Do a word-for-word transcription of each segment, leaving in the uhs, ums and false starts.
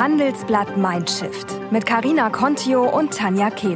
Handelsblatt Mindshift mit Carina Contio und Tanja Kewes.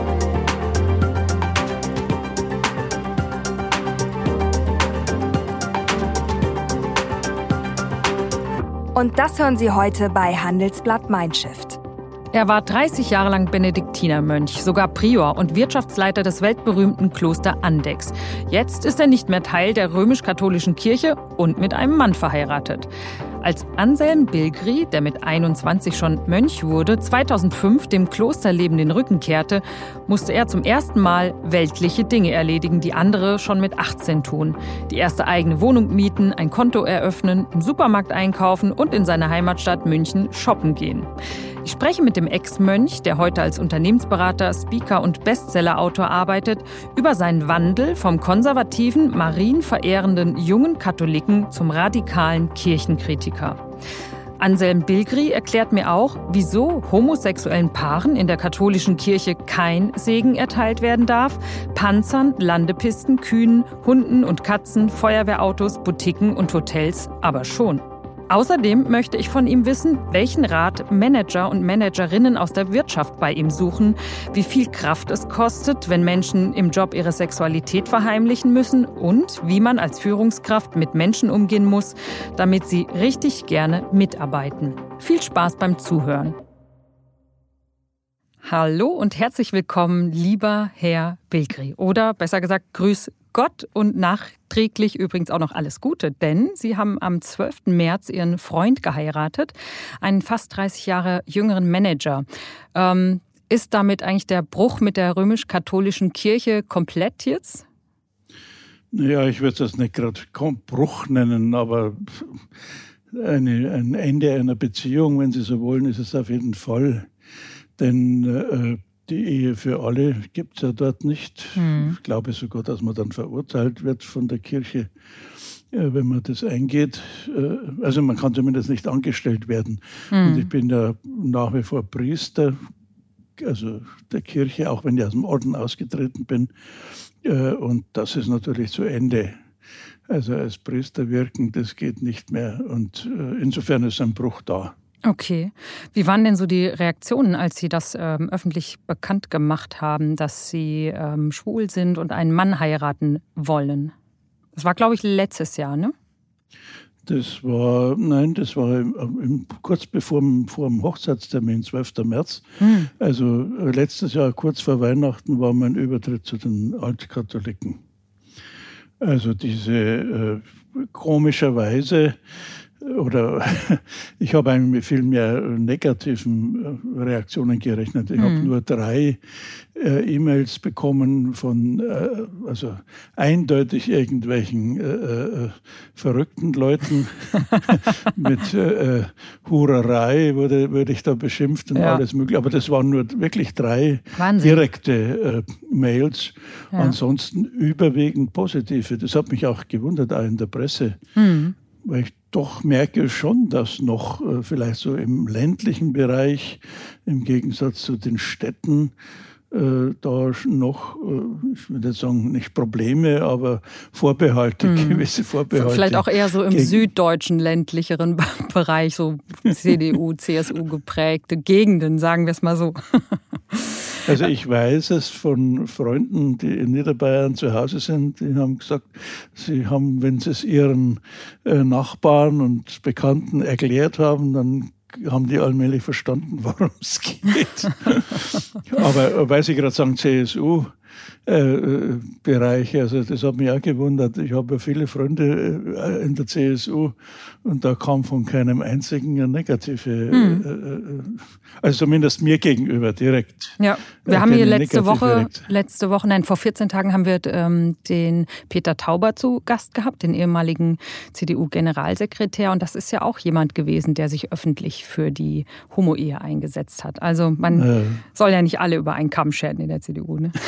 Und das hören Sie heute bei Handelsblatt Mindshift. Er war dreißig Jahre lang Benediktinermönch, sogar Prior und Wirtschaftsleiter des weltberühmten Kloster Andechs. Jetzt ist er nicht mehr Teil der römisch-katholischen Kirche und mit einem Mann verheiratet. Als Anselm Bilgri, der mit einundzwanzig schon Mönch wurde, zweitausendfünf dem Klosterleben den Rücken kehrte, musste er zum ersten Mal weltliche Dinge erledigen, die andere schon mit achtzehn tun. Die erste eigene Wohnung mieten, ein Konto eröffnen, im Supermarkt einkaufen und in seiner Heimatstadt München shoppen gehen. Ich spreche mit dem Ex-Mönch, der heute als Unternehmensberater, Speaker und Bestsellerautor arbeitet, über seinen Wandel vom konservativen, marienverehrenden jungen Katholiken zum radikalen Kirchenkritiker. Anselm Bilgri erklärt mir auch, wieso homosexuellen Paaren in der katholischen Kirche kein Segen erteilt werden darf, Panzern, Landepisten, Kühen, Hunden und Katzen, Feuerwehrautos, Boutiquen und Hotels aber schon. Außerdem möchte ich von ihm wissen, welchen Rat Manager und Managerinnen aus der Wirtschaft bei ihm suchen, wie viel Kraft es kostet, wenn Menschen im Job ihre Sexualität verheimlichen müssen und wie man als Führungskraft mit Menschen umgehen muss, damit sie richtig gerne mitarbeiten. Viel Spaß beim Zuhören. Hallo und herzlich willkommen, lieber Herr Bilgri. Oder besser gesagt, grüß Gott und nachträglich übrigens auch noch alles Gute, denn Sie haben am zwölften März Ihren Freund geheiratet, einen fast dreißig Jahre jüngeren Manager. Ähm, ist damit eigentlich der Bruch mit der römisch-katholischen Kirche komplett jetzt? Ja, ich würde das nicht gerade Bruch nennen, aber eine, ein Ende einer Beziehung, wenn Sie so wollen, ist es auf jeden Fall. Denn äh, die Ehe für alle gibt es ja dort nicht. Hm. Ich glaube sogar, dass man dann verurteilt wird von der Kirche, äh, wenn man das eingeht. Äh, also man kann zumindest nicht angestellt werden. Hm. Und ich bin ja nach wie vor Priester, also der Kirche, auch wenn ich aus dem Orden ausgetreten bin. Äh, und das ist natürlich zu Ende. Also als Priester wirken, das geht nicht mehr. Und äh, insofern ist ein Bruch da. Okay. Wie waren denn so die Reaktionen, als Sie das ähm, öffentlich bekannt gemacht haben, dass Sie ähm, schwul sind und einen Mann heiraten wollen? Das war, glaube ich, letztes Jahr, ne? Das war, nein, das war im, im, kurz bevor vor dem Hochzeitstermin, zwölften März. Hm. Also letztes Jahr, kurz vor Weihnachten, war mein Übertritt zu den Altkatholiken. Also diese äh, komischerweise, oder ich habe eigentlich mit viel mehr negativen Reaktionen gerechnet. Ich mhm. habe nur drei äh, E-Mails bekommen von äh, also eindeutig irgendwelchen äh, äh, verrückten Leuten. Mit äh, Hurerei wurde, wurde ich da beschimpft und ja. alles mögliche. Aber das waren nur wirklich drei Wahnsinn. direkte äh, Mails. Ja. Ansonsten überwiegend positive. Das hat mich auch gewundert, auch in der Presse. Mhm. Weil ich doch merke schon, dass noch äh, vielleicht so im ländlichen Bereich, im Gegensatz zu den Städten, äh, da noch, äh, ich würde jetzt sagen, nicht Probleme, aber Vorbehalte, hm. gewisse Vorbehalte. Vielleicht auch eher so im gegen süddeutschen ländlicheren Bereich, so C D U, C S U geprägte Gegenden, sagen wir es mal so. Also ich weiß es von Freunden, die in Niederbayern zu Hause sind, die haben gesagt, sie haben, wenn sie es ihren äh, Nachbarn und Bekannten erklärt haben, dann haben die allmählich verstanden, worum es geht. Aber weil Sie gerade sagen, C S U-Bereich, äh, also das hat mich auch gewundert. Ich habe ja viele Freunde äh, in der C S U und da kam von keinem einzigen eine negative, hm. äh, also zumindest mir gegenüber direkt. Ja, wir äh, haben hier letzte Woche, letzte Woche, nein, vor vierzehn Tagen haben wir ähm, den Peter Tauber zu Gast gehabt, den ehemaligen C D U-Generalsekretär. Und das ist ja auch jemand gewesen, der sich öffentlich für die Homo-Ehe eingesetzt hat. Also man äh. soll ja nicht alle über einen Kamm scheren in der C D U, ne?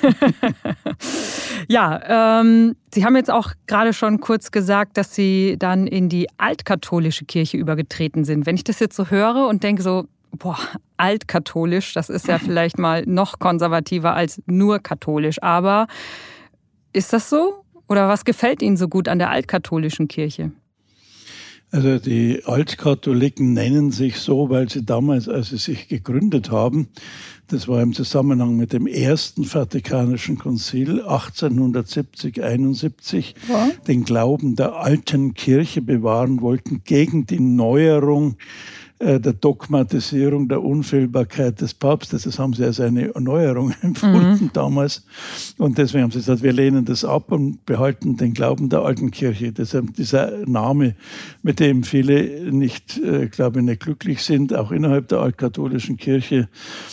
Ja, ähm, Sie haben jetzt auch gerade schon kurz gesagt, dass Sie dann in die altkatholische Kirche übergetreten sind. Wenn ich das jetzt so höre und denke so, boah, altkatholisch, das ist ja vielleicht mal noch konservativer als nur katholisch. Aber ist das so? Oder was gefällt Ihnen so gut an der altkatholischen Kirche? Also die Altkatholiken nennen sich so, weil sie damals, als sie sich gegründet haben, das war im Zusammenhang mit dem ersten Vatikanischen Konzil achtzehnhundertsiebzig, einundsiebzig, ja. den Glauben der alten Kirche bewahren wollten gegen die Neuerung der Dogmatisierung der Unfehlbarkeit des Papstes. Das haben sie als eine Neuerung empfunden mhm. damals. Und deswegen haben sie gesagt, wir lehnen das ab und behalten den Glauben der alten Kirche. Deshalb dieser Name, mit dem viele nicht, äh, glaube ich, nicht glücklich sind, auch innerhalb der altkatholischen Kirche.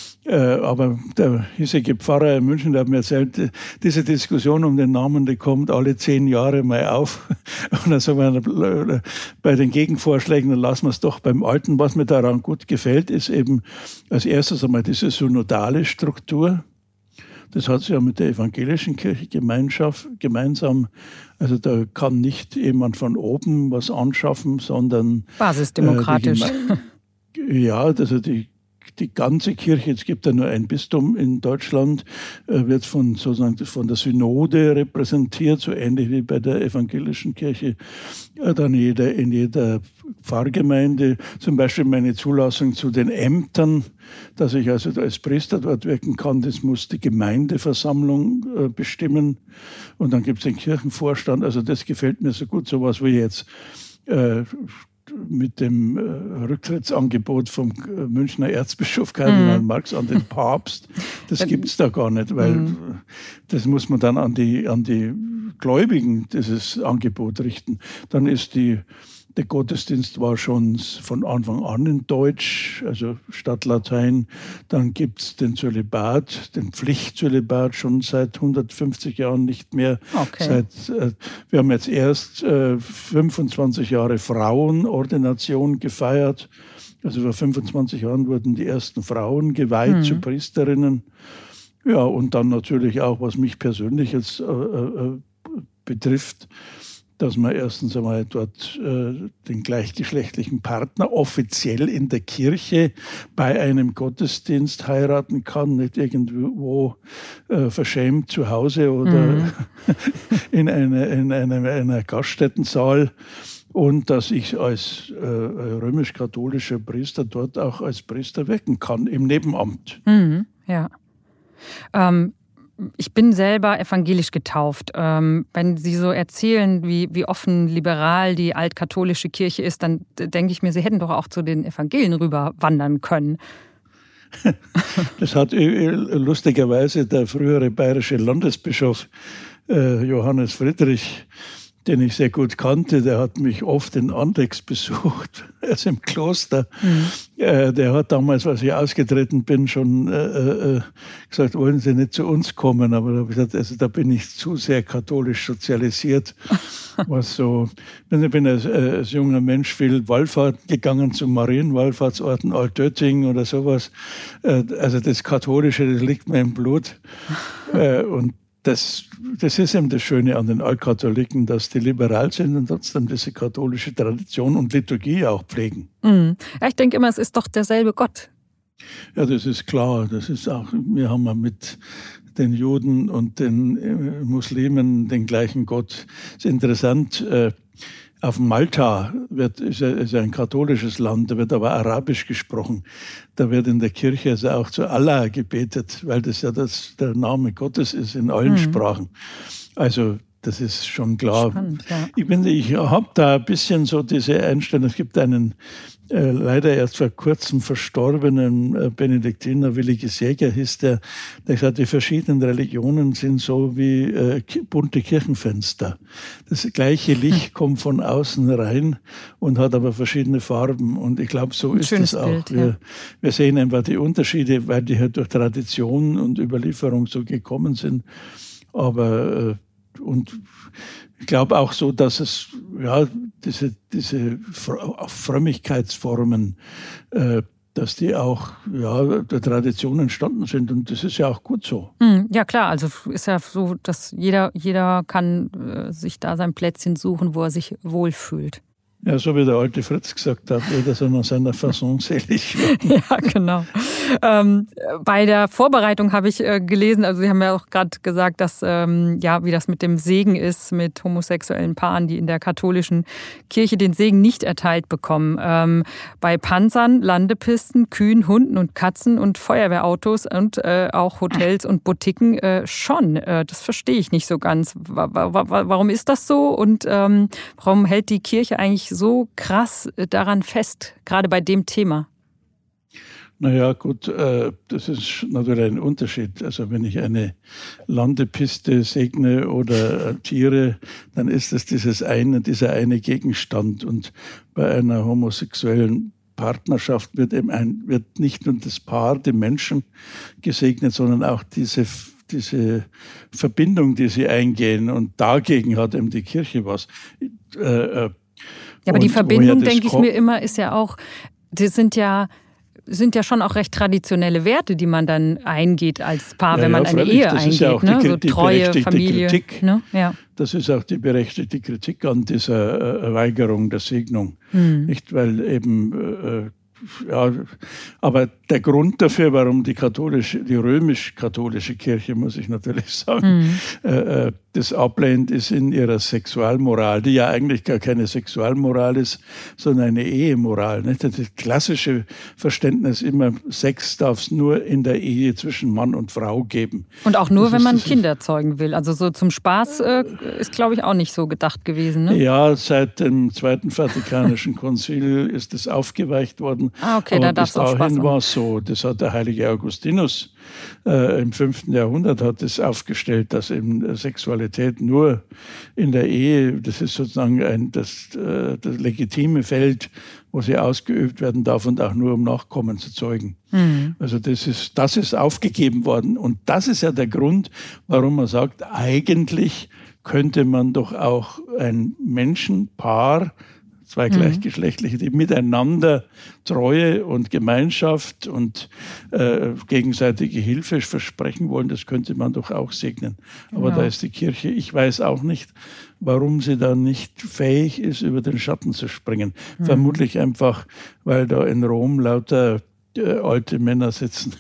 Aber der hiesige Pfarrer in München, der hat mir erzählt, diese Diskussion um den Namen, die kommt alle zehn Jahre mal auf. Und dann sagen wir, bei den Gegenvorschlägen, dann lassen wir es doch beim Alten. Was mir daran gut gefällt, ist eben als erstes einmal diese synodale Struktur. Das hat sie ja mit der evangelischen Kirche Gemeinschaft, gemeinsam. Also da kann nicht jemand von oben was anschaffen, sondern basisdemokratisch. Äh, ja, also die Die ganze Kirche, es gibt ja nur ein Bistum in Deutschland, wird von, sozusagen von der Synode repräsentiert, so ähnlich wie bei der evangelischen Kirche. Dann jeder, in jeder Pfarrgemeinde, zum Beispiel meine Zulassung zu den Ämtern, dass ich also als Priester dort wirken kann, das muss die Gemeindeversammlung bestimmen. Und dann gibt es den Kirchenvorstand, also das gefällt mir so gut, sowas wie jetzt äh, mit dem äh, Rücktrittsangebot vom äh, Münchner Erzbischof Kardinal mm. Marx an den Papst. Das gibt es da gar nicht, weil mm. das muss man dann an die, an die Gläubigen dieses Angebot richten. Dann ist die, der Gottesdienst war schon von Anfang an in Deutsch, also statt Latein. Dann gibt es den Zölibat, den Pflichtzölibat schon seit hundertfünfzig Jahren nicht mehr. Okay. Seit, äh, wir haben jetzt erst äh, fünfundzwanzig Jahre Frauenordination gefeiert. Also vor fünfundzwanzig Jahren wurden die ersten Frauen geweiht mhm. zu Priesterinnen. Ja, und dann natürlich auch, was mich persönlich jetzt äh, äh, betrifft, dass man erstens einmal dort äh, den gleichgeschlechtlichen Partner offiziell in der Kirche bei einem Gottesdienst heiraten kann, nicht irgendwo äh, verschämt zu Hause oder mhm. in, eine, in einem, einer Gaststättensaal. Und dass ich als äh, römisch-katholischer Priester dort auch als Priester wirken kann, im Nebenamt. Mhm, ja. Ähm Ich bin selber evangelisch getauft. Ähm, wenn Sie so erzählen, wie, wie offen liberal die altkatholische Kirche ist, dann denke ich mir, Sie hätten doch auch zu den Evangelien rüber wandern können. Das hat lustigerweise der frühere bayerische Landesbischof äh, Johannes Friedrich, den ich sehr gut kannte, der hat mich oft in Andechs besucht, also im Kloster. Mhm. Äh, der hat damals, als ich ausgetreten bin, schon äh, äh, gesagt, wollen Sie nicht zu uns kommen? Aber da habe ich gesagt, also da bin ich zu sehr katholisch sozialisiert. Was so, ich bin als, äh, als junger Mensch viel Wallfahrt gegangen zu Marienwallfahrtsorten, Altötting oder sowas. Äh, also das Katholische, das liegt mir im Blut. äh, und Das, das ist eben das Schöne an den Altkatholiken, dass die liberal sind und trotzdem diese katholische Tradition und Liturgie auch pflegen. Mhm. Ja, ich denke immer, es ist doch derselbe Gott. Ja, das ist klar. Das ist auch, wir haben ja mit den Juden und den Muslimen den gleichen Gott. Es ist interessant, äh, auf Malta wird, ist, ja, ist ja ein katholisches Land, da wird aber Arabisch gesprochen. Da wird in der Kirche also auch zu Allah gebetet, weil das ja das, der Name Gottes ist in allen mhm. Sprachen. Also das ist schon klar. Spannend, ja. Ich, bin, ich habe da ein bisschen so diese Einstellung. Es gibt einen äh, leider erst vor kurzem verstorbenen äh, Benediktiner, Williges Jäger hieß der, der gesagt, die verschiedenen Religionen sind so wie äh, bunte Kirchenfenster. Das gleiche Licht kommt von außen rein und hat aber verschiedene Farben. Und ich glaube, so ein ist es auch. Bild, wir, ja. wir sehen einfach die Unterschiede, weil die halt durch Tradition und Überlieferung so gekommen sind. Aber äh, und ich glaube auch so, dass es ja diese, diese Frömmigkeitsformen, äh, dass die auch ja, der Tradition entstanden sind. Und das ist ja auch gut so. Ja klar, also ist ja so, dass jeder, jeder kann äh, sich da sein Plätzchen suchen, wo er sich wohlfühlt. Ja, so wie der alte Fritz gesagt hat, jeder soll nach seiner Fasson selig werden. Ja, genau. ähm, bei der Vorbereitung habe ich äh, gelesen, also Sie haben ja auch gerade gesagt, dass ähm, ja, wie das mit dem Segen ist, mit homosexuellen Paaren, die in der katholischen Kirche den Segen nicht erteilt bekommen. Ähm, bei Panzern, Landepisten, Kühen, Hunden und Katzen und Feuerwehrautos und äh, auch Hotels und Boutiquen äh, schon. Äh, das verstehe ich nicht so ganz. Warum ist das so und ähm, warum hält die Kirche eigentlich so krass daran fest, gerade bei dem Thema? Naja, gut, äh, das ist natürlich ein Unterschied. Also wenn ich eine Landepiste segne oder äh, Tiere, dann ist das dieses eine, dieser eine Gegenstand. Und bei einer homosexuellen Partnerschaft wird eben ein, wird nicht nur das Paar, die Menschen gesegnet, sondern auch diese diese Verbindung, die sie eingehen. Und dagegen hat eben die Kirche was. Äh, äh, ja, aber die Verbindung, denke ich mir immer, ist ja auch, das sind ja sind ja schon auch recht traditionelle Werte, die man dann eingeht als Paar, ja, wenn man ja, eine Ehe das eingeht. Ist ja auch ne? die, so die Treue, Familie. Kritik. Ne? Ja. Das ist auch die berechtigte Kritik an dieser äh, Weigerung der Segnung. Hm. Nicht, weil eben äh, ja, aber der Grund dafür, warum die katholische, die römisch-katholische Kirche, muss ich natürlich sagen, mhm. äh, das ablehnt, ist in ihrer Sexualmoral, die ja eigentlich gar keine Sexualmoral ist, sondern eine Ehemoral. Nicht? Das klassische Verständnis immer, Sex darf es nur in der Ehe zwischen Mann und Frau geben. Und auch nur, das wenn man Kinder zeugen will. Also so zum Spaß äh, ist, glaube ich, auch nicht so gedacht gewesen. Ne? Ja, seit dem Zweiten Vatikanischen Konzil ist es aufgeweicht worden. Ah, okay, aber da darf bis es auch Spaß dahin war es so. Das hat der heilige Augustinus äh, im fünften Jahrhundert hat es aufgestellt, dass eben Sexualität nur in der Ehe, das ist sozusagen ein, das, äh, das legitime Feld, wo sie ausgeübt werden darf und auch nur um Nachkommen zu zeugen. Mhm. Also das ist, das ist aufgegeben worden. Und das ist ja der Grund, warum man sagt, eigentlich könnte man doch auch ein Menschenpaar, zwei Gleichgeschlechtliche, die miteinander Treue und Gemeinschaft und äh, gegenseitige Hilfe versprechen wollen, das könnte man doch auch segnen. Aber genau. Da ist die Kirche, ich weiß auch nicht, warum sie da nicht fähig ist, über den Schatten zu springen. Mhm. Vermutlich einfach, weil da in Rom lauter äh, alte Männer sitzen,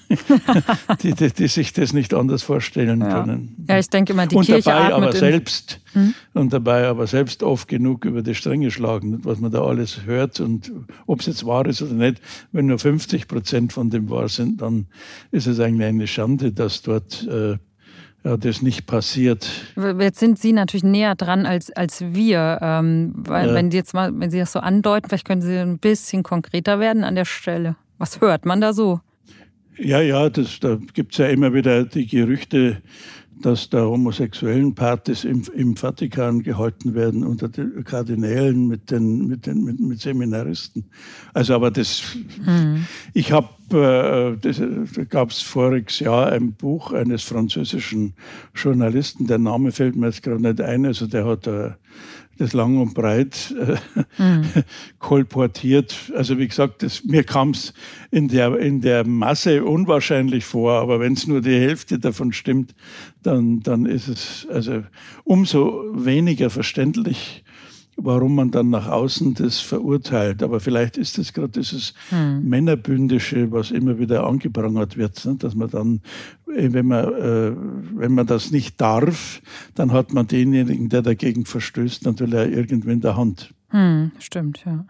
die, die, die sich das nicht anders vorstellen ja. können. Ja, ich denke mal, die und Kirche dabei aber in... selbst hm? und dabei aber selbst oft genug über die Stränge schlagen, was man da alles hört und ob es jetzt wahr ist oder nicht. Wenn nur fünfzig Prozent von dem wahr sind, dann ist es eigentlich eine Schande, dass dort äh, ja, das nicht passiert. Jetzt sind Sie natürlich näher dran als, als wir. Ähm, weil, ja. wenn, Sie jetzt mal, wenn Sie das so andeuten, vielleicht können Sie ein bisschen konkreter werden an der Stelle. Was hört man da so? Ja, ja, das, da gibt es ja immer wieder die Gerüchte, dass da homosexuellen Partys im, im Vatikan gehalten werden unter den Kardinälen mit den, mit den mit, mit Seminaristen. Also aber das, mhm. ich habe, äh, das, da gab es voriges Jahr ein Buch eines französischen Journalisten, der Name fällt mir jetzt gerade nicht ein, also der hat äh, das lang und breit äh, mhm. kolportiert. Also wie gesagt, das, mir kam es in der, in der Masse unwahrscheinlich vor, aber wenn es nur die Hälfte davon stimmt, dann, dann ist es also umso weniger verständlich, warum man dann nach außen das verurteilt. Aber vielleicht ist es gerade dieses hm. Männerbündische, was immer wieder angeprangert wird, ne? Dass man dann, wenn man, äh, wenn man das nicht darf, dann hat man denjenigen, der dagegen verstößt, natürlich auch irgendwie in der Hand. Hm, stimmt, ja.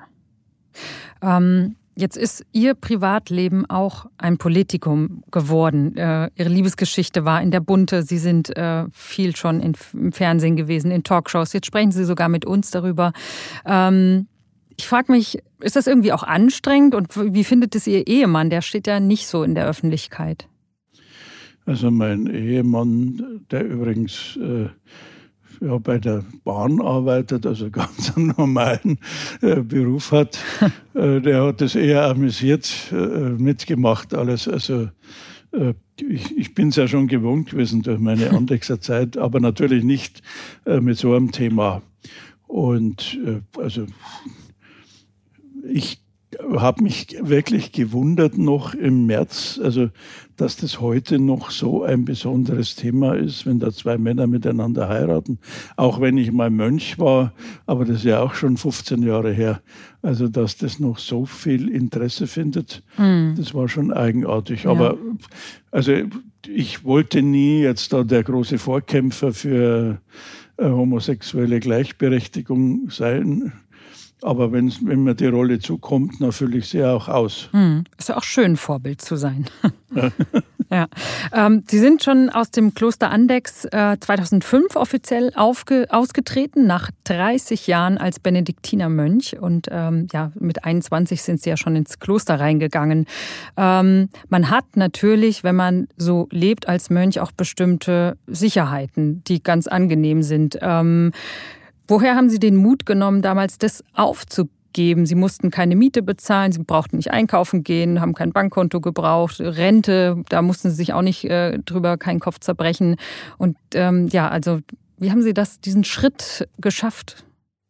Ähm Jetzt ist Ihr Privatleben auch ein Politikum geworden. Äh, Ihre Liebesgeschichte war in der Bunte. Sie sind äh, viel schon in, im Fernsehen gewesen, in Talkshows. Jetzt sprechen Sie sogar mit uns darüber. Ähm, ich frage mich, ist das irgendwie auch anstrengend? Und wie findet es Ihr Ehemann? Der steht ja nicht so in der Öffentlichkeit. Also mein Ehemann, der übrigens... Äh ja, bei der Bahn arbeitet, also ganz einen normalen äh, Beruf hat, äh, der hat das eher amüsiert äh, mitgemacht alles. Also äh, ich, ich bin es ja schon gewohnt gewesen durch meine Andechser-Zeit, aber natürlich nicht äh, mit so einem Thema. Und äh, also ich habe mich wirklich gewundert noch im März, also dass das heute noch so ein besonderes Thema ist, wenn da zwei Männer miteinander heiraten. Auch wenn ich mal Mönch war, aber das ist ja auch schon fünfzehn Jahre her. Also dass das noch so viel Interesse findet, mhm. das war schon eigenartig. Ja. Aber also ich wollte nie jetzt da der große Vorkämpfer für äh, homosexuelle Gleichberechtigung sein. Aber wenn's, wenn mir die Rolle zukommt, dann fülle ich sie auch aus. Hm. Ist ja auch schön, Vorbild zu sein. Ja. Ja. Ähm, Sie sind schon aus dem Kloster Andechs äh, zweitausendfünf offiziell aufge- ausgetreten, nach dreißig Jahren als Benediktinermönch. Und ähm, ja, mit einundzwanzig sind Sie ja schon ins Kloster reingegangen. Ähm, man hat natürlich, wenn man so lebt als Mönch, auch bestimmte Sicherheiten, die ganz angenehm sind. Ähm, Woher haben Sie den Mut genommen, damals das aufzugeben? Sie mussten keine Miete bezahlen, Sie brauchten nicht einkaufen gehen, haben kein Bankkonto gebraucht, Rente, da mussten Sie sich auch nicht äh, drüber keinen Kopf zerbrechen. Und ähm, ja, also wie haben Sie das, diesen Schritt geschafft?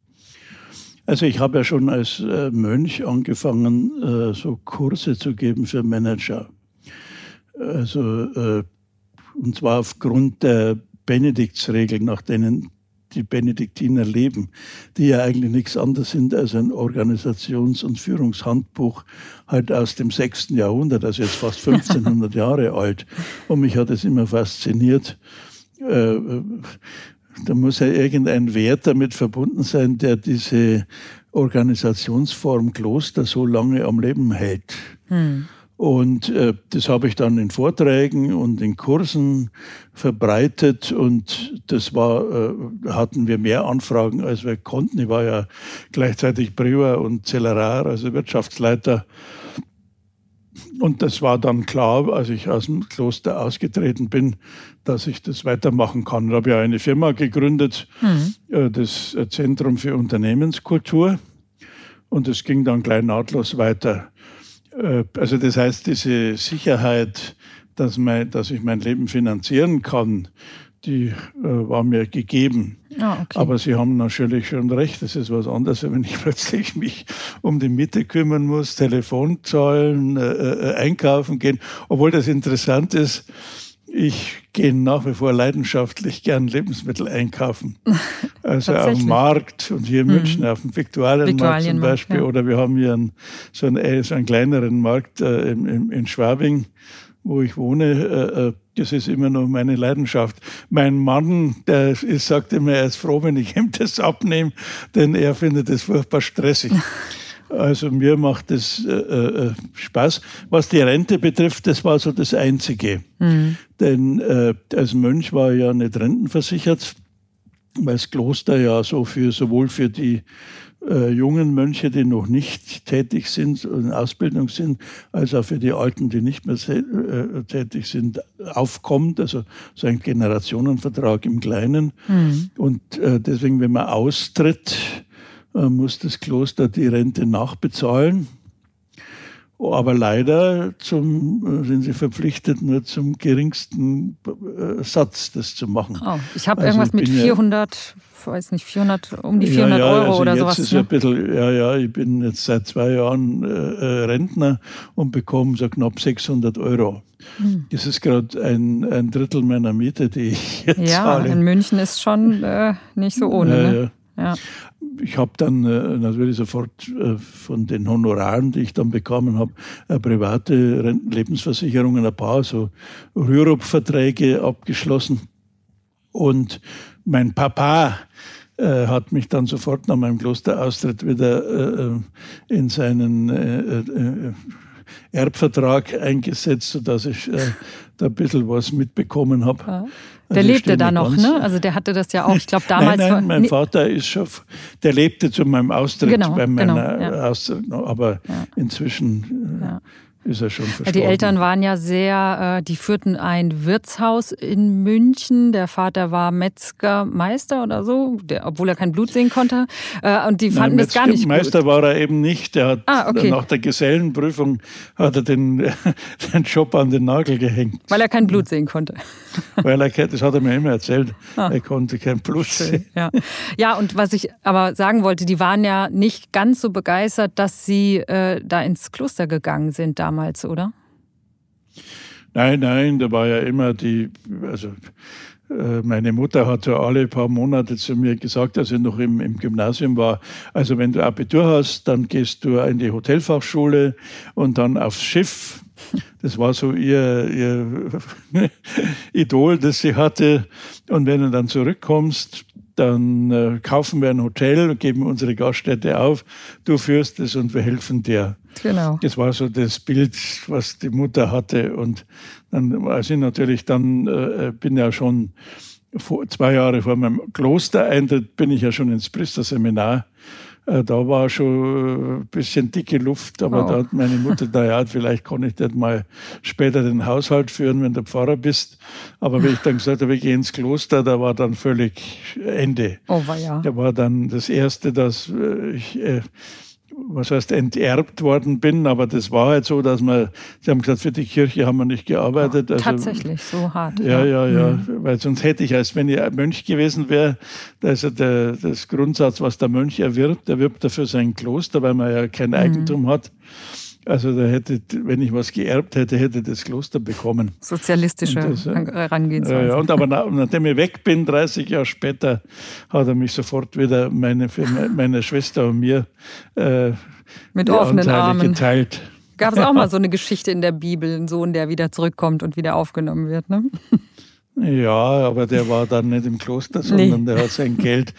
Also ich habe ja schon als äh, Mönch angefangen, äh, so Kurse zu geben für Manager. Also äh, und zwar aufgrund der Benediktsregeln, nach denen die Benediktiner leben, die ja eigentlich nichts anderes sind als ein Organisations- und Führungshandbuch halt aus dem sechsten Jahrhundert, also jetzt fast fünfzehnhundert Jahre alt. Und mich hat es immer fasziniert. Äh, da muss ja irgendein Wert damit verbunden sein, der diese Organisationsform Kloster so lange am Leben hält. Hm. Und äh, das habe ich dann in Vorträgen und in Kursen verbreitet und das war, äh, hatten wir mehr Anfragen, als wir konnten. Ich war ja gleichzeitig Prior und Zellerar, also Wirtschaftsleiter. Und das war dann klar, als ich aus dem Kloster ausgetreten bin, dass ich das weitermachen kann. Ich habe ja eine Firma gegründet, mhm. äh, das Zentrum für Unternehmenskultur. Und es ging dann gleich nahtlos weiter. Also das heißt, diese Sicherheit, dass, mein, dass ich mein Leben finanzieren kann, die äh, war mir gegeben. Ah, okay. Aber Sie haben natürlich schon recht, das ist was anderes, wenn ich plötzlich mich um die Miete kümmern muss, Telefon zahlen, äh, äh, einkaufen gehen. Obwohl das interessant ist, ich gehe nach wie vor leidenschaftlich gern Lebensmittel einkaufen. Also am Markt und hier in München mhm. auf dem Viktualienmarkt zum Beispiel. Ja. Oder wir haben hier einen, so, einen, so einen kleineren Markt äh, in, in Schwabing, wo ich wohne. Äh, das ist immer noch meine Leidenschaft. Mein Mann, der ist, sagt immer, er ist froh, wenn ich ihm das abnehme, denn er findet es furchtbar stressig. Also mir macht das äh, äh, Spaß. Was die Rente betrifft, das war so das Einzige. Mhm. Denn äh, als Mönch war ich ja nicht rentenversichert, weil das Kloster ja so für sowohl für die äh, jungen Mönche, die noch nicht tätig sind und in Ausbildung sind, als auch für die Alten, die nicht mehr äh, tätig sind, aufkommt. Also so ein Generationenvertrag im Kleinen. Mhm. Und äh, deswegen, wenn man austritt, muss das Kloster die Rente nachbezahlen. Aber leider zum, sind sie verpflichtet, nur zum geringsten Satz das zu machen. Oh, ich habe also irgendwas mit vierhundert, ja, weiß nicht, vierhundert, um die vierhundert ja, ja, Euro also oder jetzt sowas. Ist ne? ein bisschen, ja, ja, ich bin jetzt seit zwei Jahren äh, Rentner und bekomme so knapp sechshundert Euro. Hm. Das ist gerade ein, ein Drittel meiner Miete, die ich jetzt ja, zahle. Ja, in München ist schon äh, nicht so ohne. Ja, ne? ja. Ja. Ich habe dann äh, natürlich sofort äh, von den Honoraren, die ich dann bekommen habe, äh, private Rentenlebensversicherungen, ein paar so Rürup-Verträge abgeschlossen. Und mein Papa äh, hat mich dann sofort nach meinem Klosteraustritt wieder äh, in seinen äh, äh, Erbvertrag eingesetzt, sodass ich äh, da ein bisschen was mitbekommen habe. Ja. Der also lebte da noch, ne? Also der hatte das ja auch, ich glaube damals... Nein, nein, mein Vater ist schon, der lebte zu meinem Austritt, genau, bei meiner genau, ja. Austritt, aber ja. inzwischen ja. ist er schon verstorben. Die Eltern waren ja sehr, die führten ein Wirtshaus in München. Der Vater war Metzgermeister oder so, der, obwohl er kein Blut sehen konnte. Und die fanden Nein, das gar nicht gut. Meister war er eben nicht. Der hat ah, okay. nach der Gesellenprüfung hat er den, den Job an den Nagel gehängt. Weil er kein Blut sehen konnte. Weil er, das hat er mir immer erzählt. Ah. Er konnte kein Blut sehen. Ja. ja, und was ich aber sagen wollte, die waren ja nicht ganz so begeistert, dass sie äh, da ins Kloster gegangen sind damals, oder? Nein, nein, da war ja immer die, also äh, meine Mutter hat so alle paar Monate zu mir gesagt, als ich noch im, im Gymnasium war, also wenn du Abitur hast, dann gehst du in die Hotelfachschule und dann aufs Schiff. Das war so ihr, ihr Idol, das sie hatte. Und wenn du dann zurückkommst, dann äh, kaufen wir ein Hotel und geben unsere Gaststätte auf. Du führst es und wir helfen dir. Genau. Das war so das Bild, was die Mutter hatte. Und dann, als ich natürlich dann, äh, bin ja schon vor, zwei Jahre vor meinem Klostereintritt, bin ich ja schon ins Priesterseminar. Äh, da war schon ein bisschen dicke Luft, aber oh. da hat meine Mutter, naja, vielleicht kann ich nicht mal später den Haushalt führen, wenn du Pfarrer bist. Aber wenn ich dann gesagt habe, ich gehe ins Kloster, da war dann völlig Ende. Oh, war ja. Da war dann das Erste, dass ich, äh, was heißt, enterbt worden bin, aber das war halt so, dass man, sie haben gesagt, für die Kirche haben wir nicht gearbeitet. Oh, also, tatsächlich, so hart. Ja, ja, ja, ja. Mhm. Weil sonst hätte ich, als wenn ich ein Mönch gewesen wäre, da ist ja der das Grundsatz, was der Mönch erwirbt, der wirbt dafür sein Kloster, weil man ja kein Eigentum mhm. hat. Also da hätte, wenn ich was geerbt hätte, hätte das Kloster bekommen. Sozialistische das, Herangehensweise. Ja, und aber nach, nachdem ich weg bin, dreißig Jahre später, hat er mich sofort wieder meine, für meine Schwester und mir äh, mit offenen Anteile Armen geteilt. Gab es auch mal so eine Geschichte in der Bibel, ein Sohn, der wieder zurückkommt und wieder aufgenommen wird, ne? Ja, aber der war dann nicht im Kloster, sondern nee. der hat sein Geld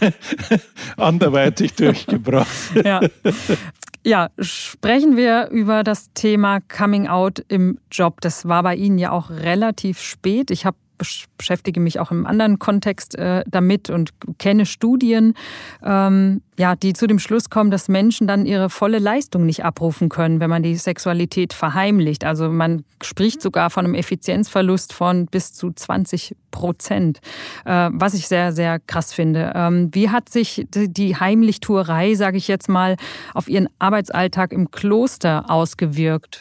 anderweitig durchgebracht. Ja. Ja, sprechen wir über das Thema Coming Out im Job. Das war bei Ihnen ja auch relativ spät. Ich habe beschäftige mich auch im anderen Kontext äh, damit und kenne Studien, ähm, ja, die zu dem Schluss kommen, dass Menschen dann ihre volle Leistung nicht abrufen können, wenn man die Sexualität verheimlicht. Also man spricht sogar von einem Effizienzverlust von bis zu zwanzig Prozent, äh, was ich sehr, sehr krass finde. Ähm, wie hat sich die Heimlichtuerei, sage ich jetzt mal, auf Ihren Arbeitsalltag im Kloster ausgewirkt?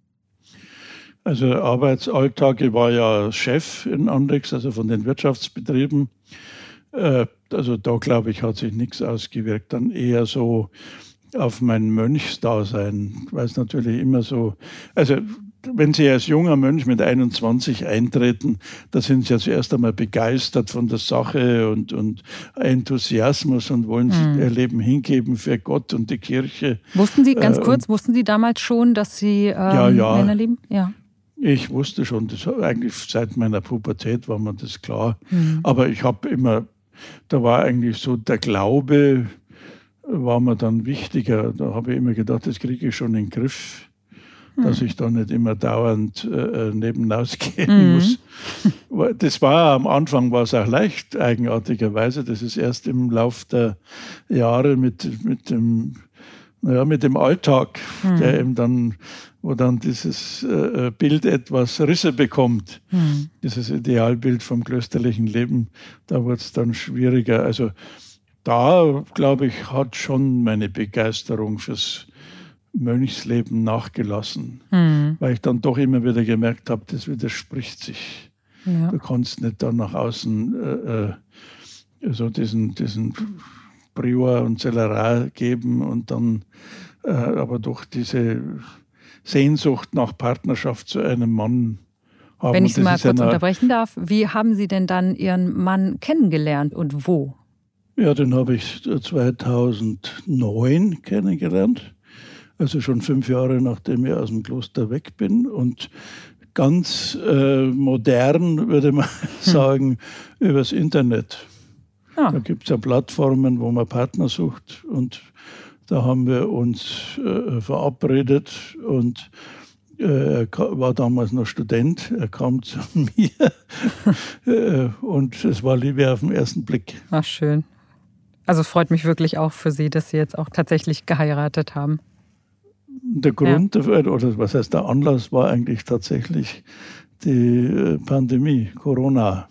Also Arbeitsalltag, ich war ja Chef in Andechs, also von den Wirtschaftsbetrieben. Also da, glaube ich, hat sich nichts ausgewirkt. Dann eher so auf mein Mönchsdasein, weil es natürlich immer so, also wenn Sie als junger Mönch mit einundzwanzig eintreten, da sind Sie ja zuerst einmal begeistert von der Sache und, und Enthusiasmus und wollen mhm. Ihr Leben hingeben für Gott und die Kirche. Wussten Sie, ganz kurz, äh, wussten Sie damals schon, dass Sie ähm, ja, ja. Männer lieben? Ja. Ich wusste schon, das eigentlich seit meiner Pubertät war mir das klar. Mhm. Aber ich habe immer, da war eigentlich so der Glaube, war mir dann wichtiger. Da habe ich immer gedacht, das kriege ich schon in den Griff, mhm. dass ich da nicht immer dauernd äh, nebenaus gehen mhm. muss. Das war am Anfang war es auch leicht, eigenartigerweise. Das ist erst im Lauf der Jahre mit, mit dem Naja, mit dem Alltag, mhm. der eben dann, wo dann dieses äh, Bild etwas Risse bekommt, mhm. dieses Idealbild vom klösterlichen Leben, da wird es dann schwieriger. Also da, glaube ich, hat schon meine Begeisterung fürs Mönchsleben nachgelassen, mhm. weil ich dann doch immer wieder gemerkt habe, das widerspricht sich. Ja. Du kannst nicht dann nach außen äh, so diesen, diesen Prior und Zellerat geben und dann äh, aber doch diese Sehnsucht nach Partnerschaft zu einem Mann haben. Wenn ich Sie mal kurz unterbrechen darf, wie haben Sie denn dann Ihren Mann kennengelernt und wo? Ja, den habe ich zweitausendneun kennengelernt, also schon fünf Jahre nachdem ich aus dem Kloster weg bin und ganz äh, modern, würde man sagen, hm. übers Internet. Ah. Da gibt es ja Plattformen, wo man Partner sucht und da haben wir uns äh, verabredet und äh, er war damals noch Student, er kam zu mir äh, und es war Liebe auf den ersten Blick. Ach, schön. Also es freut mich wirklich auch für Sie, dass Sie jetzt auch tatsächlich geheiratet haben. Der Grund, ja. oder was heißt der Anlass, war eigentlich tatsächlich die Pandemie, Corona.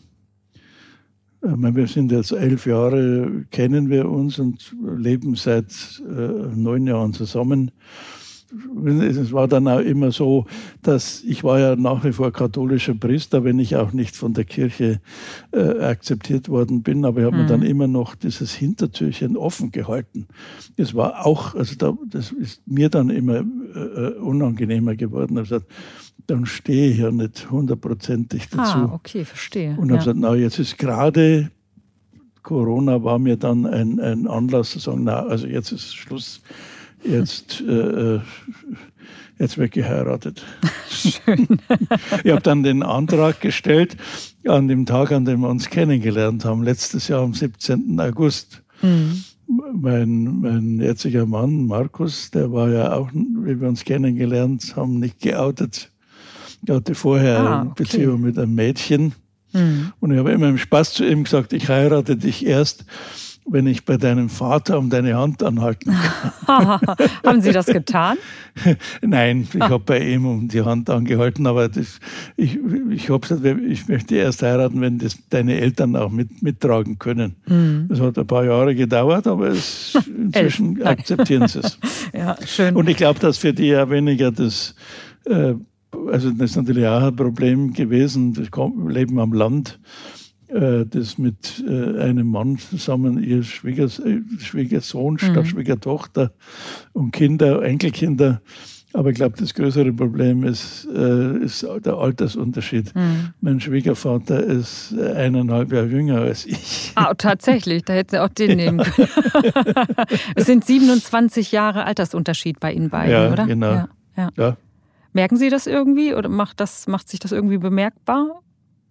Wir sind jetzt elf Jahre, kennen wir uns und leben seit äh, neun Jahren zusammen. Es war dann auch immer so, dass ich war ja nach wie vor katholischer Priester, wenn ich auch nicht von der Kirche äh, akzeptiert worden bin, aber ich habe mhm. mir dann immer noch dieses Hintertürchen offen gehalten. Das war auch, also da, das ist mir dann immer äh, unangenehmer geworden. Ich habe gesagt, dann stehe ich ja nicht hundertprozentig dazu. Ah, okay, verstehe. Und habe ja. gesagt, na, jetzt ist gerade Corona, war mir dann ein, ein Anlass zu sagen, na, also jetzt ist Schluss, jetzt, äh, jetzt wird geheiratet. Schön. Ich habe dann den Antrag gestellt, an dem Tag, an dem wir uns kennengelernt haben, letztes Jahr am siebzehnten August. Mhm. Mein, mein jetziger Mann, Markus, der war ja auch, wie wir uns kennengelernt haben, nicht geoutet. Ich hatte vorher ah, okay. eine Beziehung mit einem Mädchen. Mhm. Und ich habe immer im Spaß zu ihm gesagt, ich heirate dich erst, wenn ich bei deinem Vater um deine Hand anhalten kann. Haben Sie das getan? Nein, ich ah. habe bei ihm um die Hand angehalten, aber das, ich, ich habe gesagt, ich möchte erst heiraten, wenn das deine Eltern auch mit, mittragen können. Mhm. Das hat ein paar Jahre gedauert, aber es, inzwischen akzeptieren sie es. Ja, schön. Und ich glaube, dass für die ja weniger das, äh, also das ist natürlich auch ein Problem gewesen, das Leben am Land, das mit einem Mann zusammen, ihr Schwiegers, Schwiegersohn mhm. statt Schwiegertochter und Kinder, Enkelkinder. Aber ich glaube, das größere Problem ist, ist der Altersunterschied. Mhm. Mein Schwiegervater ist eineinhalb Jahre jünger als ich. Ah, tatsächlich, da hätten Sie auch den nehmen können. Es sind siebenundzwanzig Jahre Altersunterschied bei Ihnen beiden, ja, oder? Genau. Ja, ja. Ja. Merken Sie das irgendwie oder macht, das, macht sich das irgendwie bemerkbar?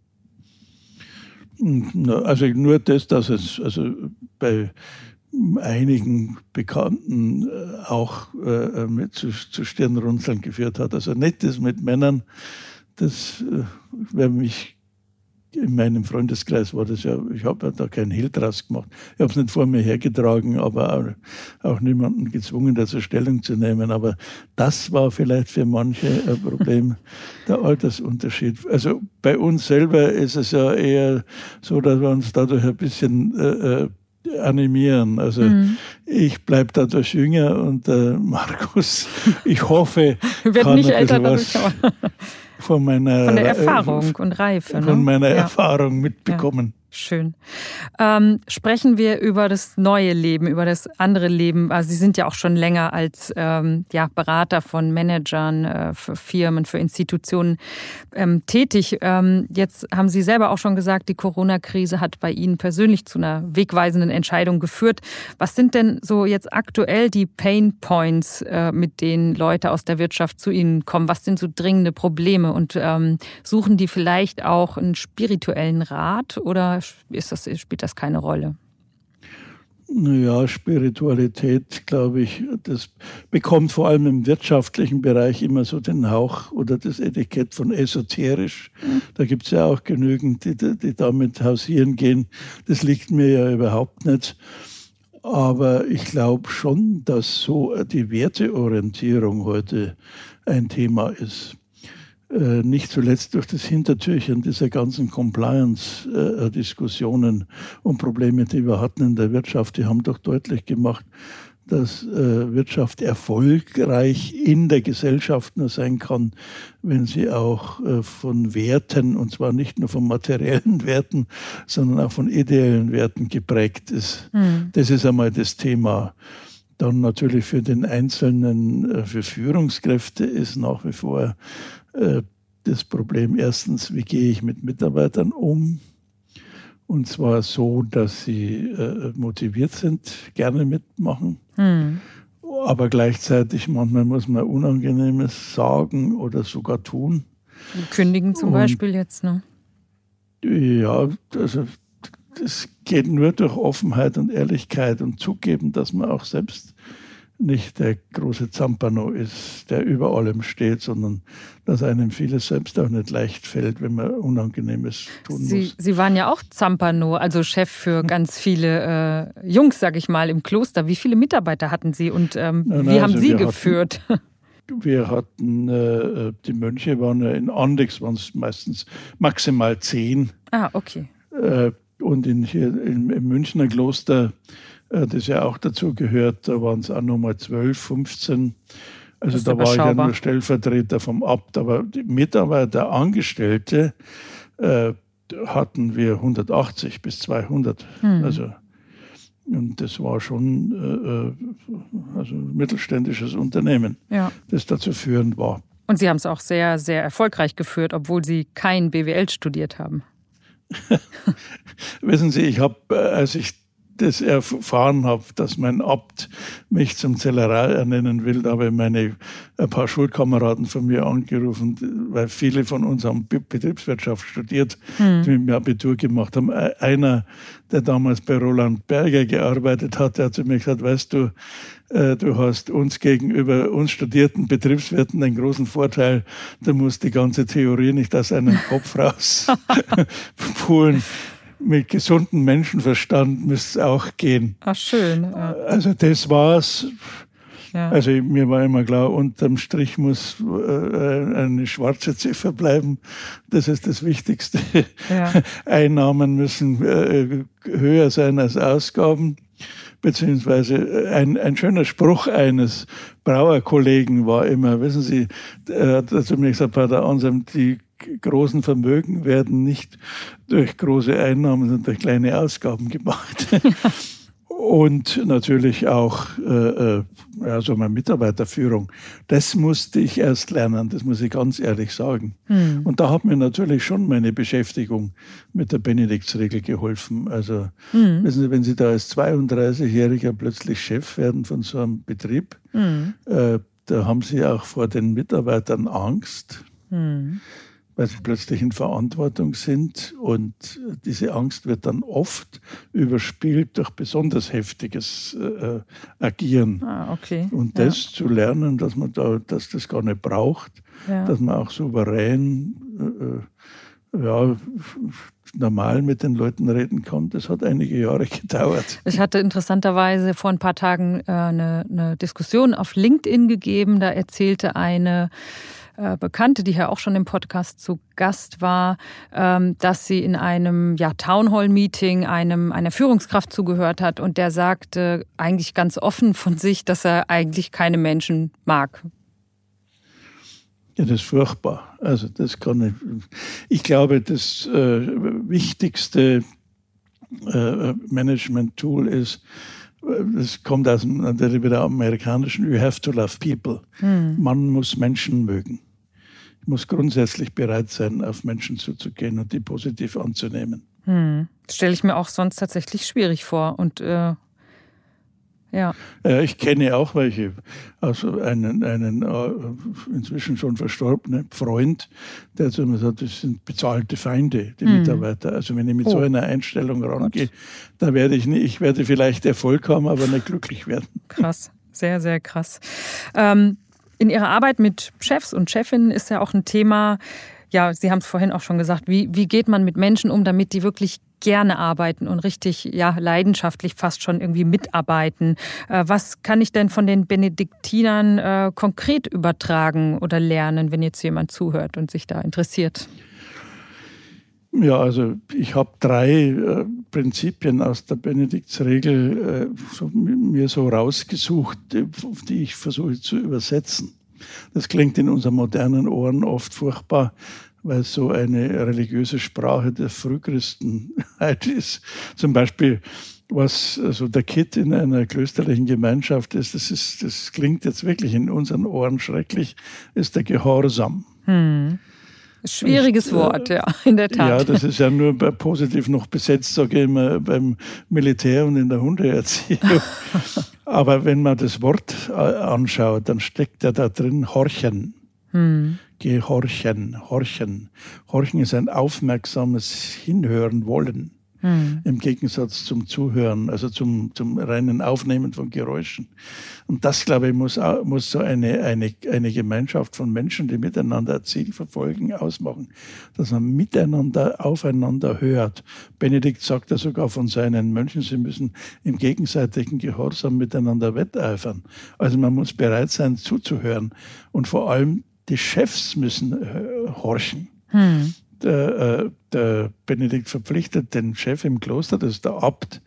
Also nur das, dass es also bei einigen Bekannten auch äh, mit zu, zu Stirnrunzeln geführt hat. Also nicht das mit Männern, das äh, wer mich in meinem Freundeskreis war das ja, ich habe ja da keinen Hehl draus gemacht. Ich habe es nicht vor mir hergetragen, aber auch, auch niemanden gezwungen, dazu Stellung zu nehmen. Aber das war vielleicht für manche ein Problem, der Altersunterschied. Also bei uns selber ist es ja eher so, dass wir uns dadurch ein bisschen äh, animieren. Also mhm. ich bleibe dadurch jünger und äh, Markus, ich hoffe, wird nicht älter dadurch. Von meiner von der Erfahrung äh, und Reife. Von ne? meiner ja. Erfahrung mitbekommen. Ja. Schön. Ähm, sprechen wir über das neue Leben, über das andere Leben. Also Sie sind ja auch schon länger als ähm, ja, Berater von Managern, äh, für Firmen, für Institutionen ähm, tätig. Ähm, jetzt haben Sie selber auch schon gesagt, die Corona-Krise hat bei Ihnen persönlich zu einer wegweisenden Entscheidung geführt. Was sind denn so jetzt aktuell die Pain Points, äh, mit denen Leute aus der Wirtschaft zu Ihnen kommen? Was sind so dringende Probleme? Und ähm, suchen die vielleicht auch einen spirituellen Rat oder Ist das, spielt das keine Rolle? Ja, Spiritualität, glaube ich, das bekommt vor allem im wirtschaftlichen Bereich immer so den Hauch oder das Etikett von esoterisch. Mhm. Da gibt es ja auch genügend, die, die damit hausieren gehen. Das liegt mir ja überhaupt nicht. Aber ich glaube schon, dass so die Werteorientierung heute ein Thema ist. Nicht zuletzt durch das Hintertürchen dieser ganzen Compliance-Diskussionen und Probleme, die wir hatten in der Wirtschaft, die haben doch deutlich gemacht, dass Wirtschaft erfolgreich in der Gesellschaft nur sein kann, wenn sie auch von Werten, und zwar nicht nur von materiellen Werten, sondern auch von ideellen Werten geprägt ist. Mhm. Das ist einmal das Thema. Dann natürlich für den Einzelnen, für Führungskräfte ist nach wie vor äh, das Problem erstens, wie gehe ich mit Mitarbeitern um? Und zwar so, dass sie äh, motiviert sind, gerne mitmachen. Hm. Aber gleichzeitig manchmal muss man Unangenehmes sagen oder sogar tun. Kündigen zum Und, Beispiel jetzt, ne? Ja, also das geht nur durch Offenheit und Ehrlichkeit und zugeben, dass man auch selbst nicht der große Zampano ist, der über allem steht, sondern dass einem vieles selbst auch nicht leicht fällt, wenn man Unangenehmes tun Sie, muss. Sie waren ja auch Zampano, also Chef für ganz viele äh, Jungs, sag ich mal, im Kloster. Wie viele Mitarbeiter hatten Sie und ähm, nein, nein, wie haben also Sie geführt? Hatten, wir hatten, äh, die Mönche waren ja in Andechs, waren es meistens maximal zehn. Ah, okay. Äh, und in, hier im, im Münchner Kloster, äh, das ja auch dazu gehört, da waren es auch nochmal zwölf, fünfzehn. Also da war ich ja nur Stellvertreter vom Abt. Aber die Mitarbeiter, Angestellte, äh, hatten wir hundertachtzig bis zweihundert. Hm. Also, und das war schon äh, also ein mittelständisches Unternehmen, ja, das dazu führend war. Und Sie haben es auch sehr, sehr erfolgreich geführt, obwohl Sie kein B W L studiert haben. Wissen Sie, ich habe, als ich das erfahren habe, dass mein Abt mich zum Zellerai ernennen will, da habe ich meine, ein paar Schulkameraden von mir angerufen, weil viele von uns haben Betriebswirtschaft studiert, hm. die mit mir Abitur gemacht haben. Einer, der damals bei Roland Berger gearbeitet hat, der hat zu mir gesagt, weißt du, du hast uns gegenüber uns studierten Betriebswirten einen großen Vorteil, du musst die ganze Theorie nicht aus einem Kopf raus pulen. Mit gesundem Menschenverstand müsste es auch gehen. Ach, schön. Ja. Also das war's. Ja. Also mir war immer klar, unterm Strich muss äh, eine schwarze Ziffer bleiben. Das ist das Wichtigste. Ja. Einnahmen müssen äh, höher sein als Ausgaben. Beziehungsweise ein, ein schöner Spruch eines Brauerkollegen war immer, wissen Sie, er hat zu mir gesagt, Pater Anselm, die großen Vermögen werden nicht durch große Einnahmen, sondern durch kleine Ausgaben gemacht. Ja. Und natürlich auch äh, also meine Mitarbeiterführung. Das musste ich erst lernen, das muss ich ganz ehrlich sagen. Hm. Und da hat mir natürlich schon meine Beschäftigung mit der Benediktsregel geholfen. Also hm. wissen Sie, wenn Sie da als zweiunddreißigjähriger plötzlich Chef werden von so einem Betrieb, hm. äh, da haben Sie auch vor den Mitarbeitern Angst. Hm. Weil sie plötzlich in Verantwortung sind, und diese Angst wird dann oft überspielt durch besonders heftiges äh, Agieren. Ah, okay. Und das ja. zu lernen, dass man da, dass das gar nicht braucht, ja. dass man auch souverän, äh, ja, normal mit den Leuten reden kann, das hat einige Jahre gedauert. Ich hatte interessanterweise vor ein paar Tagen äh, eine, eine Diskussion auf LinkedIn gegeben, da erzählte eine Bekannte, die ja auch schon im Podcast zu Gast war, dass sie in einem ja, Townhall-Meeting einem, einer Führungskraft zugehört hat, und der sagte eigentlich ganz offen von sich, dass er eigentlich keine Menschen mag. Ja, das ist furchtbar. Also das kann ich. Ich glaube, das äh, wichtigste äh, Management-Tool ist, das kommt aus dem, natürlich wieder amerikanischen, you have to love people. Hm. Man muss Menschen mögen. Ich muss grundsätzlich bereit sein, auf Menschen zuzugehen und die positiv anzunehmen. Hm. Das stelle ich mir auch sonst tatsächlich schwierig vor. Und äh, ja. ja. Ich kenne auch welche, also einen, einen inzwischen schon verstorbenen Freund, der zu mir sagt, das sind bezahlte Feinde, die hm. Mitarbeiter. Also wenn ich mit oh. so einer Einstellung rangehe, da werde ich nicht, ich werde vielleicht Erfolg haben, aber nicht glücklich werden. Krass, sehr, sehr krass. Ähm, in Ihrer Arbeit mit Chefs und Chefinnen ist ja auch ein Thema, ja, Sie haben es vorhin auch schon gesagt, wie, wie geht man mit Menschen um, damit die wirklich gerne arbeiten und richtig ja, leidenschaftlich fast schon irgendwie mitarbeiten. Äh, was kann ich denn von den Benediktinern äh, konkret übertragen oder lernen, wenn jetzt jemand zuhört und sich da interessiert? Ja, also ich habe drei äh, Prinzipien aus der Benediktsregel äh, so, mir so rausgesucht, auf die ich versuche zu übersetzen. Das klingt in unseren modernen Ohren oft furchtbar, weil es so eine religiöse Sprache der Frühchristenheit ist. Zum Beispiel, was also der Kitt in einer klösterlichen Gemeinschaft ist, das ist, das klingt jetzt wirklich in unseren Ohren schrecklich, ist der Gehorsam. Hm. Schwieriges Wort, ja, in der Tat. Ja, das ist ja nur positiv noch besetzt, sage ich immer, beim Militär und in der Hundeerziehung. Aber wenn man das Wort anschaut, dann steckt ja da drin Horchen. Hm. Gehorchen, horchen. Horchen ist ein aufmerksames Hinhören wollen. Hm. Im Gegensatz zum Zuhören, also zum, zum reinen Aufnehmen von Geräuschen. Und das, glaube ich, muss, muss so eine, eine, eine Gemeinschaft von Menschen, die miteinander ein Ziel verfolgen, ausmachen. Dass man miteinander aufeinander hört. Benedikt sagt ja sogar von seinen Mönchen, sie müssen im gegenseitigen Gehorsam miteinander wetteifern. Also man muss bereit sein, zuzuhören. Und vor allem die Chefs müssen horchen. Hm. Der, der Benedikt verpflichtet den Chef im Kloster, das ist der Abt,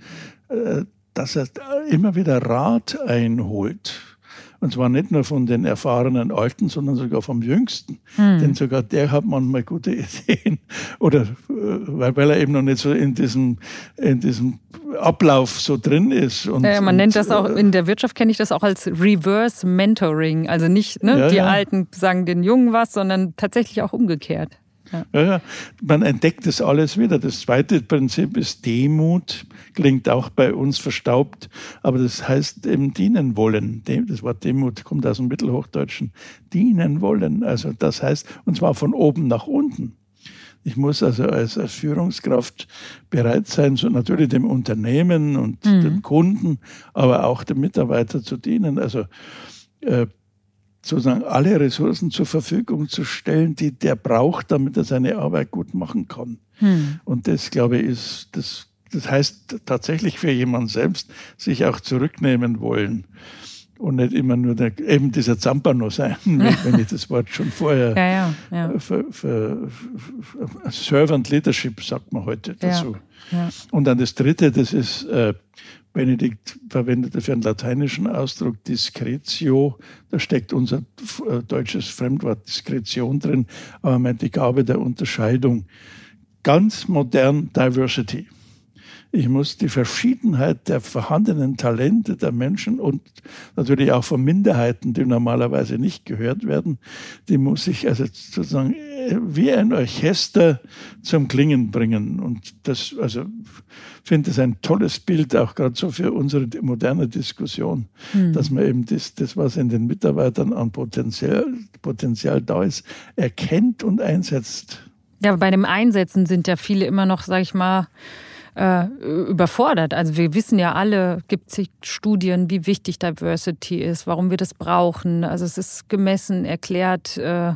dass er immer wieder Rat einholt. Und zwar nicht nur von den erfahrenen Alten, sondern sogar vom Jüngsten. Hm. Denn sogar der hat manchmal gute Ideen. Oder weil, weil er eben noch nicht so in diesem, in diesem Ablauf so drin ist. Und, ja, man und, nennt das auch, in der Wirtschaft kenne ich das auch als Reverse Mentoring. Also nicht ne, ja, die ja. Alten sagen den Jungen was, sondern tatsächlich auch umgekehrt. Ja. Ja, ja. Man entdeckt das alles wieder. Das zweite Prinzip ist Demut, klingt auch bei uns verstaubt, aber das heißt eben dienen wollen. Das Wort Demut kommt aus dem Mittelhochdeutschen. Dienen wollen, also das heißt, und zwar von oben nach unten. Ich muss also als, als Führungskraft bereit sein, so natürlich dem Unternehmen und mhm. dem Kunden, aber auch dem Mitarbeiter zu dienen. Also äh, sozusagen alle Ressourcen zur Verfügung zu stellen, die der braucht, damit er seine Arbeit gut machen kann. Hm. Und das, glaube ich, ist, das, das heißt tatsächlich für jemanden selbst, sich auch zurücknehmen wollen und nicht immer nur der, eben dieser Zampano sein, wenn ich das Wort schon vorher, ja, ja, ja. Für, für, für Servant Leadership sagt man heute dazu. Ja, ja. Und dann das Dritte, das ist, äh, Benedikt verwendete für einen lateinischen Ausdruck Discretio, da steckt unser deutsches Fremdwort Diskretion drin, aber man meint die Gabe der Unterscheidung. Ganz modern Diversity. Ich muss die Verschiedenheit der vorhandenen Talente der Menschen und natürlich auch von Minderheiten, die normalerweise nicht gehört werden, die muss ich also sozusagen wie ein Orchester zum Klingen bringen. Und das, also, finde ich ein tolles Bild, auch gerade so für unsere moderne Diskussion, hm. dass man eben das, das, was in den Mitarbeitern an Potenzial, Potenzial da ist, erkennt und einsetzt. Ja, bei dem Einsetzen sind ja viele immer noch, sag ich mal, überfordert. Also wir wissen ja alle, gibt es Studien, wie wichtig Diversity ist, warum wir das brauchen. Also es ist gemessen, erklärt, äh,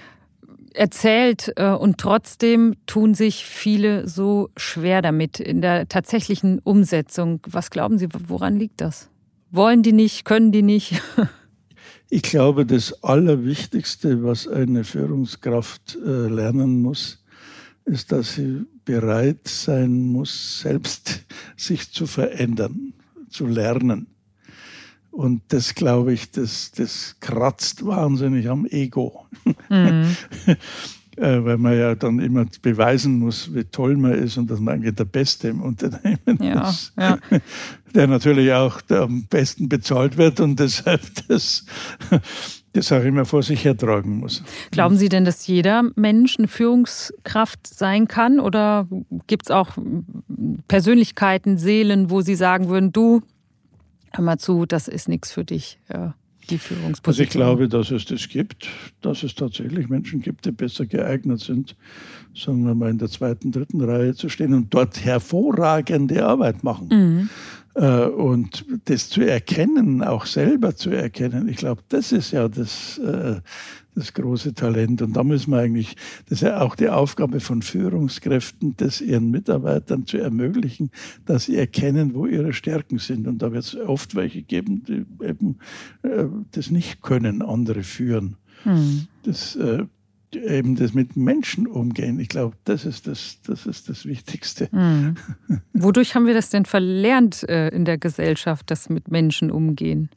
erzählt äh, und trotzdem tun sich viele so schwer damit in der tatsächlichen Umsetzung. Was glauben Sie, woran liegt das? Wollen die nicht, können die nicht? Ich glaube, das Allerwichtigste, was eine Führungskraft äh, lernen muss, ist, dass sie bereit sein muss, selbst sich zu verändern, zu lernen. Und das, glaube ich, das, das kratzt wahnsinnig am Ego. Mhm. Weil man ja dann immer beweisen muss, wie toll man ist und dass man eigentlich der Beste im Unternehmen ja, ist. Ja. Der natürlich auch am besten bezahlt wird und deshalb das, das auch immer vor sich hertragen muss. Glauben Sie denn, dass jeder Mensch eine Führungskraft sein kann? Oder gibt es auch Persönlichkeiten, Seelen, wo Sie sagen würden, du, hör mal zu, das ist nichts für dich, ja, die Führungsposition? Also ich glaube, dass es das gibt, dass es tatsächlich Menschen gibt, die besser geeignet sind, sagen wir mal in der zweiten, dritten Reihe zu stehen und dort hervorragende Arbeit machen. Mhm. Und das zu erkennen, auch selber zu erkennen, ich glaube, das ist ja das, das große Talent. Und da müssen wir eigentlich, das ist ja auch die Aufgabe von Führungskräften, das ihren Mitarbeitern zu ermöglichen, dass sie erkennen, wo ihre Stärken sind. Und da wird es oft welche geben, die eben das nicht können, andere führen. Hm. Das eben das mit Menschen umgehen. Ich glaube, das ist das, das ist das Wichtigste. Mhm. Wodurch haben wir das denn verlernt äh, in der Gesellschaft, das mit Menschen umgehen?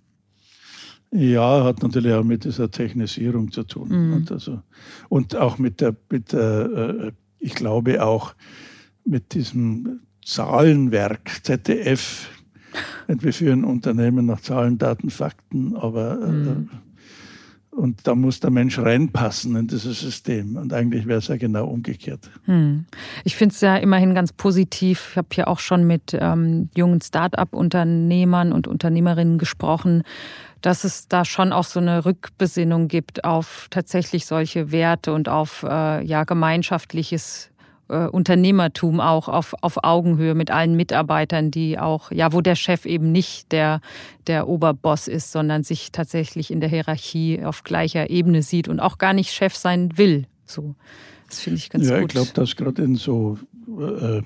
Ja, hat natürlich auch mit dieser Technisierung zu tun. Mhm. Und, also, und auch mit der, mit der äh, ich glaube auch mit diesem Zahlenwerk, Z D F. Wir führen Unternehmen nach Zahlen, Daten, Fakten, aber mhm. äh, und da muss der Mensch reinpassen in dieses System. Und eigentlich wäre es ja genau umgekehrt. Hm. Ich finde es ja immerhin ganz positiv. Ich habe ja auch schon mit ähm, jungen Start-up-Unternehmern und Unternehmerinnen gesprochen, dass es da schon auch so eine Rückbesinnung gibt auf tatsächlich solche Werte und auf äh, ja, gemeinschaftliches äh, Unternehmertum auch auf, auf Augenhöhe mit allen Mitarbeitern, die auch, ja, wo der Chef eben nicht der, der Oberboss ist, sondern sich tatsächlich in der Hierarchie auf gleicher Ebene sieht und auch gar nicht Chef sein will. So, das finde ich ganz ja, gut. Ja, ich glaube, dass gerade in so äh,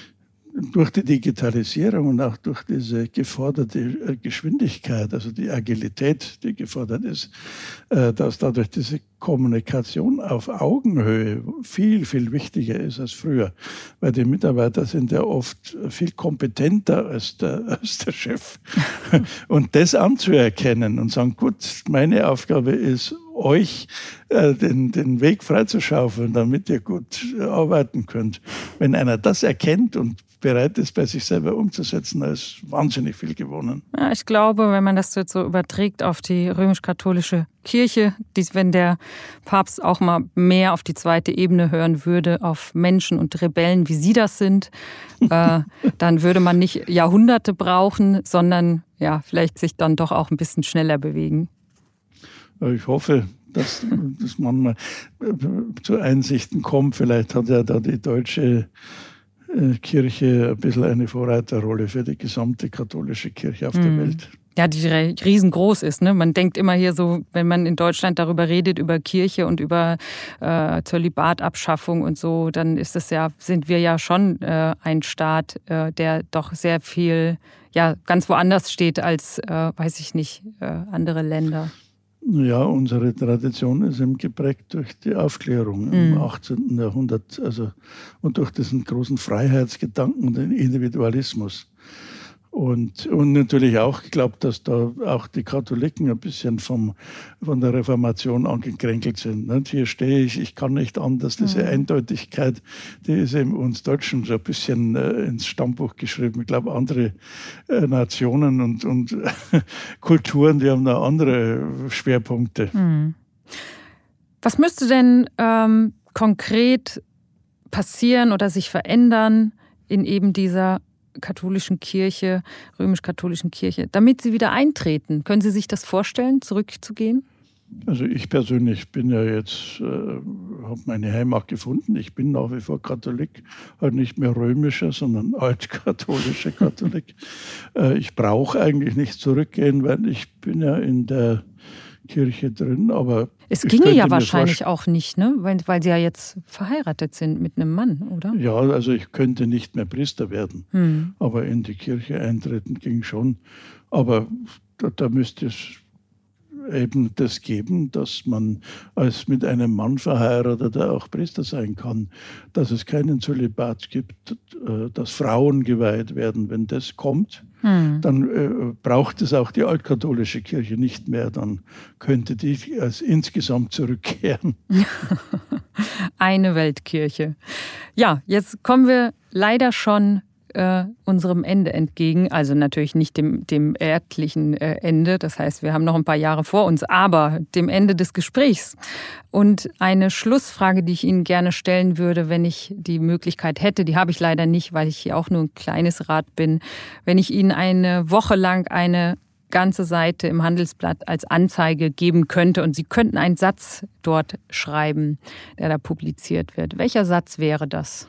durch die Digitalisierung und auch durch diese geforderte Geschwindigkeit, also die Agilität, die gefordert ist, dass dadurch diese Kommunikation auf Augenhöhe viel, viel wichtiger ist als früher. Weil die Mitarbeiter sind ja oft viel kompetenter als der, als der Chef. Und das anzuerkennen und sagen, gut, meine Aufgabe ist, euch äh, den, den Weg freizuschaufeln, damit ihr gut arbeiten könnt. Wenn einer das erkennt und bereit ist, bei sich selber umzusetzen, da ist wahnsinnig viel gewonnen. Ja, ich glaube, wenn man das jetzt so überträgt auf die römisch-katholische Kirche, die, wenn der Papst auch mal mehr auf die zweite Ebene hören würde, auf Menschen und Rebellen, wie sie das sind, äh, dann würde man nicht Jahrhunderte brauchen, sondern ja, vielleicht sich dann doch auch ein bisschen schneller bewegen. Ich hoffe, dass, dass man mal zu Einsichten kommt. Vielleicht hat ja da die deutsche Kirche ein bisschen eine Vorreiterrolle für die gesamte katholische Kirche auf der Welt. Ja, die riesengroß ist. Ne? Man denkt immer hier so, wenn man in Deutschland darüber redet, über Kirche und über äh, Zölibatabschaffung und so, dann ist es ja, sind wir ja schon äh, ein Staat, äh, der doch sehr viel, ja, ganz woanders steht als, äh, weiß ich nicht, äh, andere Länder. Ja, unsere Tradition ist eben geprägt durch die Aufklärung mm. im achtzehnten Jahrhundert, also und durch diesen großen Freiheitsgedanken und den Individualismus. Und, und natürlich auch, ich glaube, dass da auch die Katholiken ein bisschen vom, von der Reformation angekränkelt sind. Nicht? Hier stehe ich, ich kann nicht anders. Diese mhm. Eindeutigkeit, die ist eben uns Deutschen so ein bisschen äh, ins Stammbuch geschrieben. Ich glaube, andere äh, Nationen und, und Kulturen, die haben da andere Schwerpunkte. Mhm. Was müsste denn ähm, konkret passieren oder sich verändern in eben dieser katholischen Kirche, römisch-katholischen Kirche, damit Sie wieder eintreten? Können Sie sich das vorstellen, zurückzugehen? Also ich persönlich bin ja jetzt, äh, habe meine Heimat gefunden. Ich bin nach wie vor Katholik, halt nicht mehr römischer, sondern altkatholischer Katholik. äh, ich brauche eigentlich nicht zurückgehen, weil ich bin ja in der Kirche drin, aber es ginge ja wahrscheinlich auch nicht, ne? Weil, weil Sie ja jetzt verheiratet sind mit einem Mann, oder? Ja, also ich könnte nicht mehr Priester werden, hm. aber in die Kirche eintreten ging schon. Aber da, da müsste es eben das geben, dass man als mit einem Mann Verheirateter auch Priester sein kann, dass es keinen Zölibat gibt, dass Frauen geweiht werden. Wenn das kommt, hm. dann äh, braucht es auch die altkatholische Kirche nicht mehr. Dann könnte die als insgesamt zurückkehren. Eine Weltkirche. Ja, jetzt kommen wir leider schon Äh, unserem Ende entgegen, also natürlich nicht dem, dem erdlichen äh, Ende, das heißt, wir haben noch ein paar Jahre vor uns, aber dem Ende des Gesprächs. Und eine Schlussfrage, die ich Ihnen gerne stellen würde, wenn ich die Möglichkeit hätte, die habe ich leider nicht, weil ich hier auch nur ein kleines Rad bin, wenn ich Ihnen eine Woche lang eine ganze Seite im Handelsblatt als Anzeige geben könnte und Sie könnten einen Satz dort schreiben, der da publiziert wird. Welcher Satz wäre das?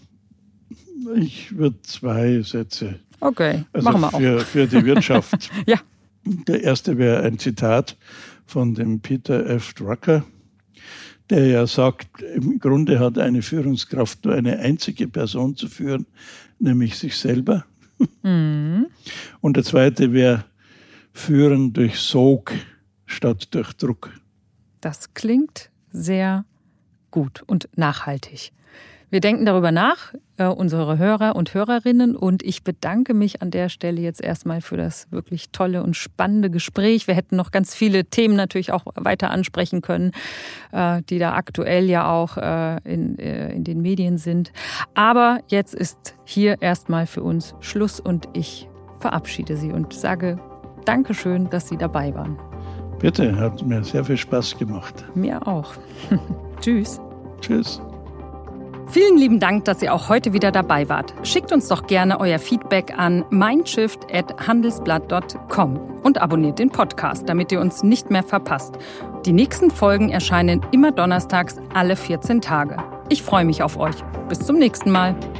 Ich würde zwei Sätze. Okay, also machen wir für, auch. Für die Wirtschaft. Ja. Der erste wäre ein Zitat von dem Peter F. Drucker, der ja sagt, im Grunde hat eine Führungskraft nur eine einzige Person zu führen, nämlich sich selber. Mhm. Und der zweite wäre führen durch Sog statt durch Druck. Das klingt sehr gut und nachhaltig. Wir denken darüber nach, äh, unsere Hörer und Hörerinnen, und ich bedanke mich an der Stelle jetzt erstmal für das wirklich tolle und spannende Gespräch. Wir hätten noch ganz viele Themen natürlich auch weiter ansprechen können, äh, die da aktuell ja auch äh, in, äh, in den Medien sind. Aber jetzt ist hier erstmal für uns Schluss und ich verabschiede Sie und sage Dankeschön, dass Sie dabei waren. Bitte, hat mir sehr viel Spaß gemacht. Mir auch. Tschüss. Tschüss. Vielen lieben Dank, dass ihr auch heute wieder dabei wart. Schickt uns doch gerne euer Feedback an mindshift at handelsblatt punkt com und abonniert den Podcast, damit ihr uns nicht mehr verpasst. Die nächsten Folgen erscheinen immer donnerstags alle vierzehn Tage. Ich freue mich auf euch. Bis zum nächsten Mal.